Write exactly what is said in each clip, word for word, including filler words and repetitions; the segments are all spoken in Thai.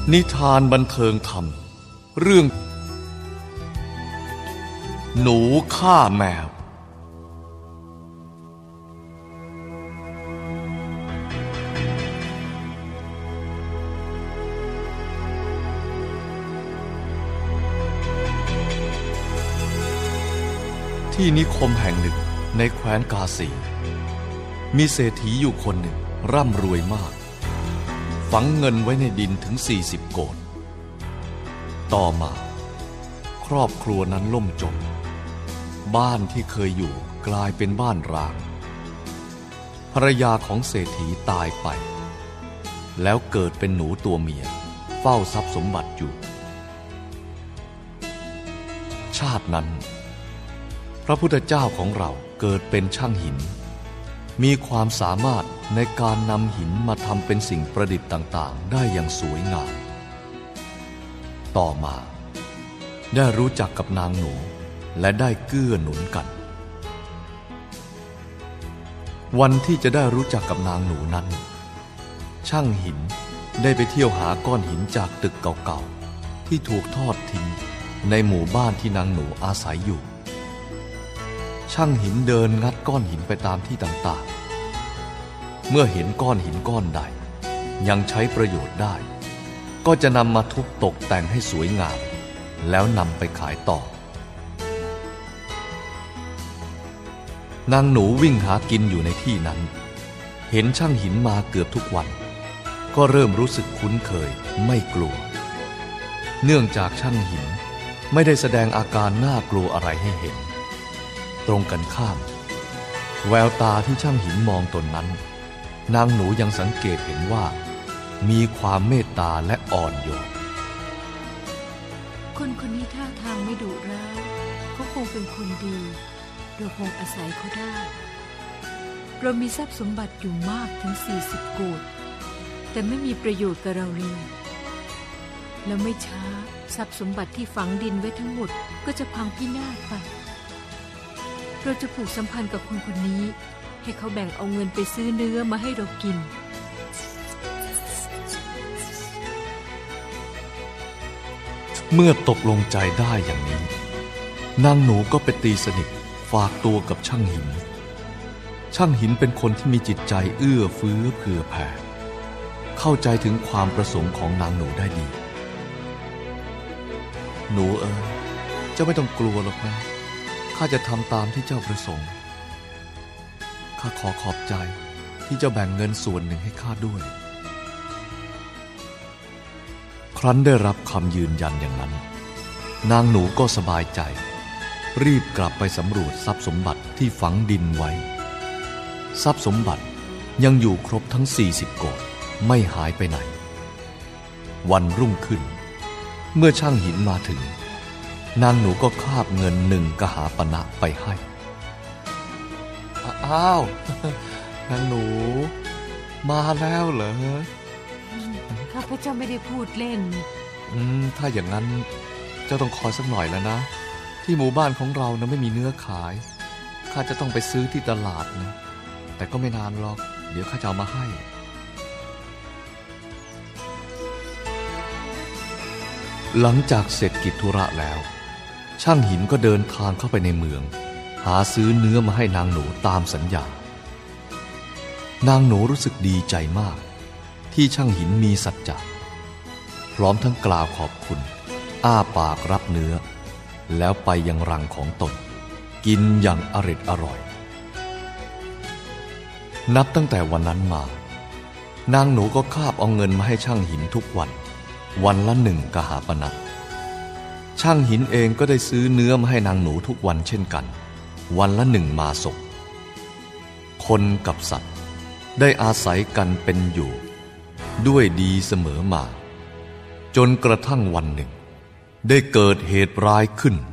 นิทานบันเทิงธรรมเรื่องหนูฆ่าแมวที่นิคมแห่งหนึ่งในแคว้นกาสีมีเศรษฐีอยู่คนหนึ่งร่ำรวยมากฝังเงินไว้ในดินถึงสี่สิบโกฏต่อมาครอบครัวนั้นล่มจมบ้านที่เคยอยู่กลายเป็นบ้านร้างภรรยาของเศรษฐีตายไปแล้วเกิดเป็นหนูตัวเมียเฝ้าทรัพย์สมบัติอยู่ชาตินั้นพระพุทธเจ้าของเราเกิดเป็นช่างหินมีความสามารถในการนำหินมาทำเป็นสิ่งประดิษฐ์ต่างๆได้อย่างสวยงามต่อมาได้รู้จักกับนางหนูและได้เกื้อหนุนกันวันที่จะได้รู้จักกับนางหนูนั้นช่างหินได้ไปเที่ยวหาก้อนหินจากตึกเก่าๆที่ถูกทอดทิ้งในหมู่บ้านที่นางหนูอาศัยอยู่ช่างหินเดินงัดก้อนหินไปตามที่ต่างๆเมื่อเห็นก้อนหินก้อนใดยังใช้ประโยชน์ได้ก็จะนำมาทุบตกแต่งให้สวยงามแล้วนำไปขายต่อนางหนูวิ่งหากินอยู่ในที่นั้นเห็นช่างหินมาเกือบทุกวันก็เริ่มรู้สึกคุ้นเคยไม่กลัวเนื่องจากช่างหินไม่ได้แสดงอาการน่ากลัวอะไรให้เห็นตรงกันข้ามแววตาที่ช่างหินมองตนนั้นนางหนูยังสังเกตเห็นว่ามีความเมตตาและอ่อนโยนคนคนนี้ท่าทางไม่ดุร้ายเขาคงเป็นคนดีเราคงอาศัยเขาได้เรามีทรัพย์สมบัติอยู่มากถึงสี่สิบโกฏแต่ไม่มีประโยชน์กับเราเลยแล้วไม่ช้าทรัพย์สมบัติที่ฝังดินไว้ทั้งหมดก็จะพังพินาศไปเราจะผูกสัมพันธ์กับคนคนนี้ให้เขาแบ่งเอาเงินไปซื้อเนื้อมาให้เรากินเมื่อตกลงใจได้อย่างนี้นางหนูก็ไปตีสนิทฝากตัวกับช่างหินช่างหินเป็นคนที่มีจิตใจเอื้อเฟื้อเผื่อแผ่เข้าใจถึงความประสงค์ของนางหนูได้ดีหนูเอ๋ยเจ้าไม่ต้องกลัวหรอกนะข้าจะทำตามที่เจ้าประสงค์ข้าขอขอบใจที่เจ้าแบ่งเงินส่วนหนึ่งให้ข้าด้วยครั้นได้รับคำยืนยันอย่างนั้นนางหนูก็สบายใจรีบกลับไปสำรวจทรัพย์สมบัติที่ฝังดินไว้ทรัพย์สมบัติยังอยู่ครบทั้งสี่สิบโกฏไม่หายไปไหนวันรุ่งขึ้นเมื่อช่างหินมาถึงนางหนูก็คาบเงินหนึ่งกหาปณะไปให้อ้าวนางหนูมาแล้วเหรอข้าพเจ้าไม่ได้พูดเล่นอืมถ้าอย่างนั้นเจ้าต้องคอยสักหน่อยแล้วนะที่หมู่บ้านของเรานะไม่มีเนื้อขายข้าจะต้องไปซื้อที่ตลาดนะแต่ก็ไม่นานหรอกเดี๋ยวข้าจะเอามาให้หลังจากเสร็จกิจธุระแล้วช่างหินก็เดินทางเข้าไปในเมืองหาซื้อเนื้อมาให้นางหนูตามสัญญานางหนูรู้สึกดีใจมากที่ช่างหินมีสัจจะพร้อมทั้งกล่าวขอบคุณอ้าปากรับเนื้อแล้วไปยังรังของตนกินอย่างอร็ดอร่อยนับตั้งแต่วันนั้นมานางหนูก็คาบเอาเงินมาให้ช่างหินทุกวันวันละหนึ่งกหาปณะช่างหินเองก็ได้ซื้อเนื้อมาให้นางหนูทุกวันเช่นกันวันละหนึ่งมาศกคนกับสัตว์ได้อาศัยกันเป็นอยู่ด้วยดีเสมอมาจนกระทั่งวันหนึ่งได้เกิดเหตุร้ายขึ้น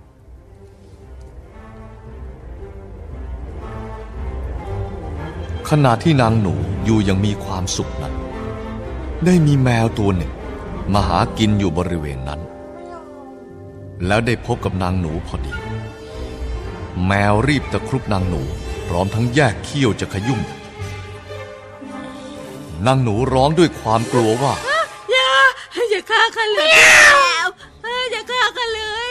ขณะที่นางหนูอยู่ยังมีความสุขนั้นได้มีแมวตัวหนึ่งมาหากินอยู่บริเวณนั้นแล้วได้พบกับนางหนูพอดีแมวรีบตะครุบนางหนูพร้อมทั้งแยกเขี้ยวจะขยุ่มนางหนูร้องด้วยความกลัวว่าอย่าอย่าฆ่าข้าเลยแล้วอย่าฆ่าข้าเลย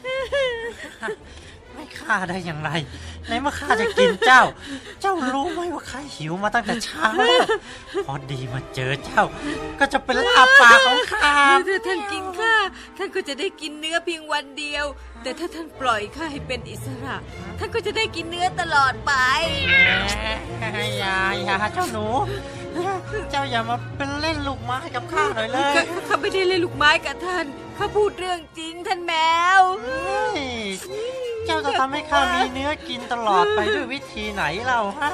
ไม่ฆ่าได้อย่างไรในเมื่อข้าจะกินเจ้าเจ้ารู้ไหมว่าข้าหิวมาตั้งแต่เช้าแล้วพอดีมาเจอเจ้าก็จะเป็นลาบปากของข้าถ้าท่านกินข้าท่านก็จะได้กินเนื้อเพียงวันเดียวแต่ถ้าท่านปล่อยข้าให้เป็นอิสระท่านก็จะได้กินเนื้อตลอดไปอย่าอย่าเจ้าหนูเจ้าอย่ามาเป็นเล่นลูกไม้กับข้าหน่อยเลยข้าไม่ได้เล่นลูกไม้กับท่านข้าพูดเรื่องจริงท่านแมวเจ้าจะทำให้ข้ามีเนื้อกินตลอดไปด้วยวิธีไหนเล่าฮะ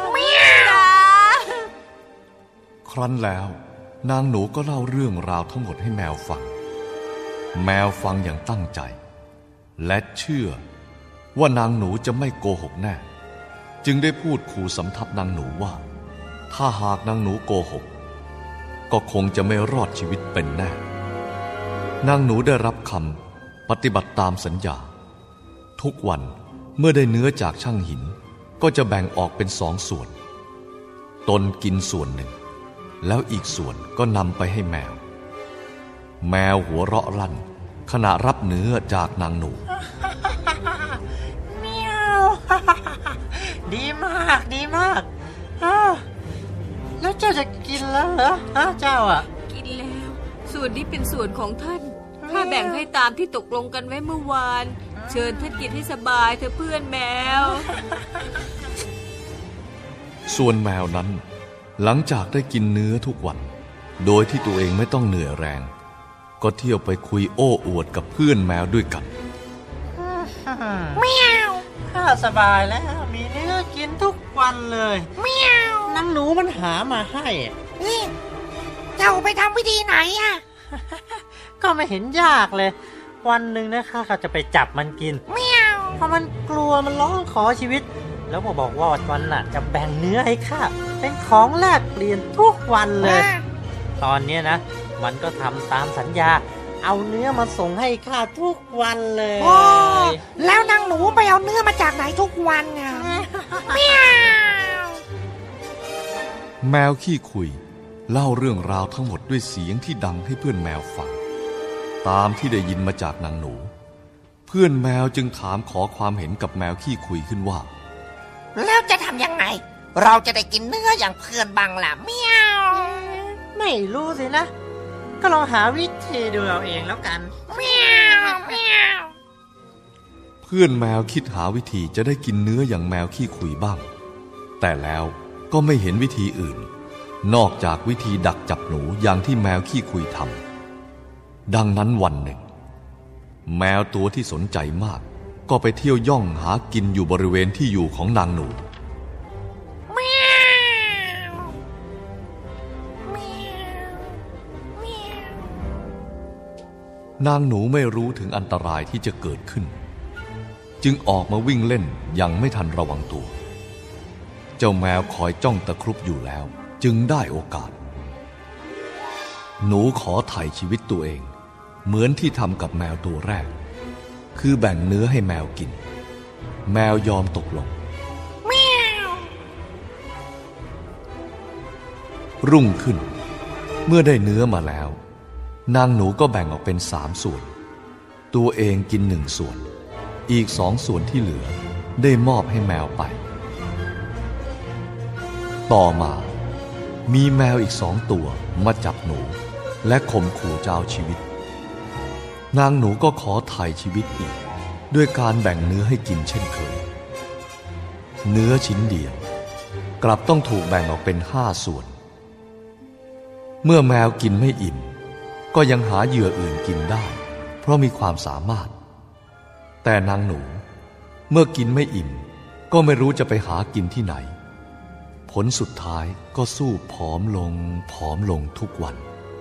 ครั้นแล้วนางหนูก็เล่าเรื่องราวทั้งหมดให้แมวฟังแมวฟังอย่างตั้งใจและเชื่อว่านางหนูจะไม่โกหกแน่จึงได้พูดขู่สำทับนางหนูว่าถ้าหากนางหนูโกหกก็คงจะไม่รอดชีวิตเป็นแน่นางหนูได้รับคำปฏิบัติตามสัญญาทุกวันเมื่อได้เนื้อจากช่างหินก็จะแบ่งออกเป็นสองส่วนตนกินส่วนหนึ่งแล้วอีกส่วนก็นำไปให้แมวแมวหัวเราะลั่นขณะรับเนื้อจากนางหนูเมียวดีมากดีมากแล้วเจ้าจะกินแล้วเหรอฮะเจ้าอ่ะกินแล้วส่วนนี้เป็นส่วนของท่านข้าแบ่งให้ตามที่ตกลงกันไว้เมื่อวานเชิญท่านกินให้สบายเถอะเพื่อนแมวส่วนแมวนั้นหลังจากได้กินเนื้อทุกวันโดยที่ตัวเองไม่ต้องเหนื่อยแรงก็เที่ยวไปคุยโอ้อวดกับเพื่อนแมวด้วยกันเมียวข้าสบายแล้วมีเนื้อกินทุกวันเลยเมียวนางหนูมันหามาให้นี่เจ้าไปทำวิธีไหนอ่ะก็ไม่เห็นยากเลยวันหนึ่งนะข้าก็จะไปจับมันกินเมียวเพราะมันกลัวมันร้องขอชีวิตแล้วก็บอกว่าวันน่ะจะแบ่งเนื้อให้ข้าเป็นของแลกเปลี่ยนทุกวันเลยตอนนี้นะมันก็ทำตามสัญญาเอาเนื้อมาส่งให้ข้าทุกวันเลยโอ้แล้วนางหนูไปเอาเนื้อมาจากไหนทุกวันอ่ะเมียวแมวขี้คุยเล่าเรื่องราวทั้งหมดด้วยเสียงที่ดังให้เพื่อนแมวฟังตามที่ได้ยินมาจากนางหนูเพื่อนแมวจึงถามขอความเห็นกับแมวขี้คุยขึ้นว่าแล้วจะทำยังไงเราจะได้กินเนื้ออย่างเพื่อนบ้างล่ะเมียวไม่รู้สินะก็ลองหาวิธีดูเอาเองแล้วกันเมียวเมียวเพื่อนแมวคิดหาวิธีจะได้กินเนื้ออย่างแมวขี้คุยบ้างแต่แล้วก็ไม่เห็นวิธีอื่นนอกจากวิธีดักจับหนูอย่างที่แมวขี้คุยทำดังนั้นวันหนึ่งแมวตัวที่สนใจมากก็ไปเที่ยวย่องหากินอยู่บริเวณที่อยู่ของนางหนูแมวแมวแมวนางหนูไม่รู้ถึงอันตรายที่จะเกิดขึ้นจึงออกมาวิ่งเล่นอย่างไม่ทันระวังตัวเจ้าแมวคอยจ้องตะครุบอยู่แล้วจึงได้โอกาสหนูขอไถ่ชีวิตตัวเองเหมือนที่ทำกับแมวตัวแรกคือแบ่งเนื้อให้แมวกินแมวยอมตกลงแมวรุ่งขึ้นเมื่อได้เนื้อมาแล้วนางหนูก็แบ่งออกเป็นสามส่วนตัวเองกินหนึ่งส่วนอีกสองส่วนที่เหลือได้มอบให้แมวไปต่อมามีแมวอีกสองตัวมาจับหนูและข่มขู่จะเอาชีวิตนางหนูก็ขอไถ่ชีวิตอีกด้วยการแบ่งเนื้อให้กินเช่นเคยเนื้อชิ้นเดียวกลับต้องถูกแบ่งออกเป็นห้าส่วนเมื่อแมวกินไม่อิ่มก็ยังหาเหยื่ออื่นกินได้เพราะมีความสามารถแต่นางหนูเมื่อกินไม่อิ่มก็ไม่รู้จะไปหากินที่ไหนผลสุดท้ายก็สู้ผอมลงผอมลงทุกวัน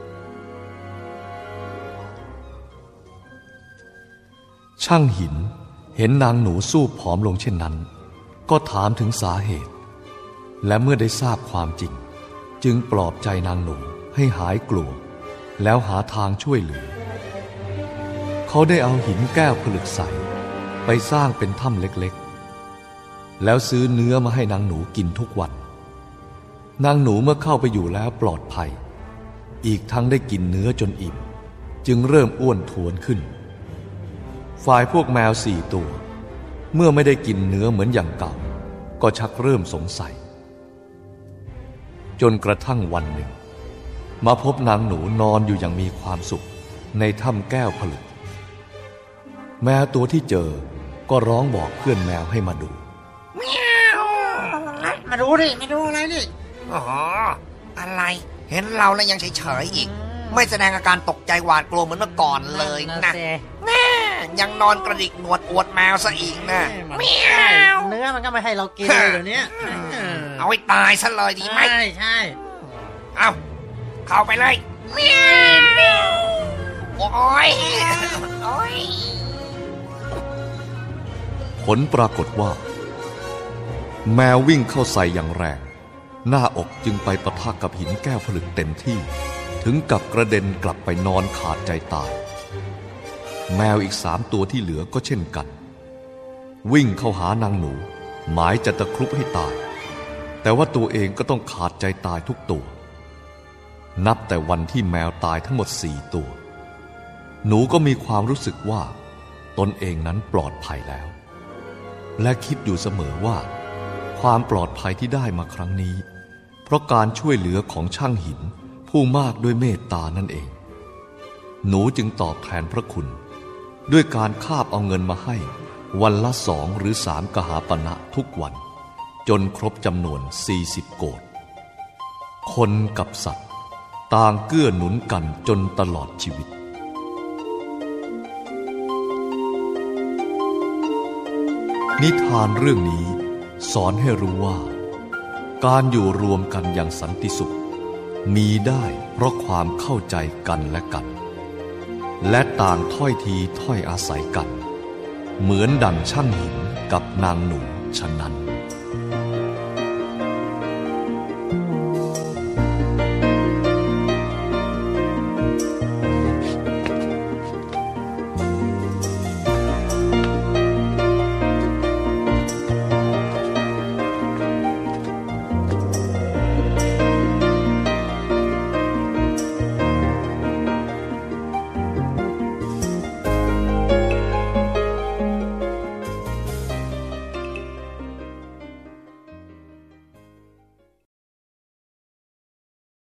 ช่างหินเห็นนางหนูสู้ผอมลงเช่นนั้นก็ถามถึงสาเหตุและเมื่อได้ทราบความจริงจึงปลอบใจนางหนูให้หายกลัวแล้วหาทางช่วยเหลือเขาได้เอาหินแก้วผลึกใสไปสร้างเป็นถ้ำเล็กๆแล้วซื้อเนื้อมาให้นางหนูกินทุกวันนางหนูเมื่อเข้าไปอยู่แล้วปลอดภัยอีกทั้งได้กินเนื้อจนอิ่มจึงเริ่มอ้วนท้วนขึ้นฝ่ายพวกแมวสี่ตัวเมื่อไม่ได้กินเนื้อเหมือนอย่างเก่าก็ชักเริ่มสงสัยจนกระทั่งวันหนึ่งมาพบนางหนูนอนอยู่อย่างมีความสุขในถ้ำแก้วผลึกแมวตัวที่เจอก็ร้องบอกเพื่อนแมวให้มาดูมาดูดิมาดูอะไรดิอ๋ออะไรเห็นเราแล้วยังเฉยๆอีกไม่แสดงอาการตกใจหวาดกลัวเหมือนเมื่อก่อนเลยนะแน่ยังนอนกระดิกหนวดอวดแมวซะอีกนะแมวเนื้อมันก็ไม่ให้เรากินเลยเดี๋ยวนี้เอาให้ตายซะเลยดีไหมใช่ใช่เอาเข้าไปเลยแมวโอ้ยโอ้ยผลปรากฏว่าแมววิ่งเข้าใส่อย่างแรงหน้าอกจึงไปปะทะกับหินแก้วผลึกเต็มที่ถึงกับกระเด็นกลับไปนอนขาดใจตายแมวอีกสามตัวที่เหลือก็เช่นกันวิ่งเข้าหานางหนูหมายจะตะครุบให้ตายแต่ว่าตัวเองก็ต้องขาดใจตายทุกตัวนับแต่วันที่แมวตายทั้งหมดสี่ตัวหนูก็มีความรู้สึกว่าตนเองนั้นปลอดภัยแล้วและคิดอยู่เสมอว่าความปลอดภัยที่ได้มาครั้งนี้เพราะการช่วยเหลือของช่างหินผู้มากด้วยเมตตานั่นเองหนูจึงตอบแทนพระคุณด้วยการคาบเอาเงินมาให้วันละสองหรือสามกหาปณะทุกวันจนครบจำนวนสี่สิบโกฏคนกับสัตว์ต่างเกื้อหนุนกันจนตลอดชีวิตนิทานเรื่องนี้สอนให้รู้ว่าการอยู่รวมกันอย่างสันติสุขมีได้เพราะความเข้าใจกันและกันและต่างถ้อยทีถ้อยอาศัยกันเหมือนดั่งช่างหินกับนางหนูฉะนั้น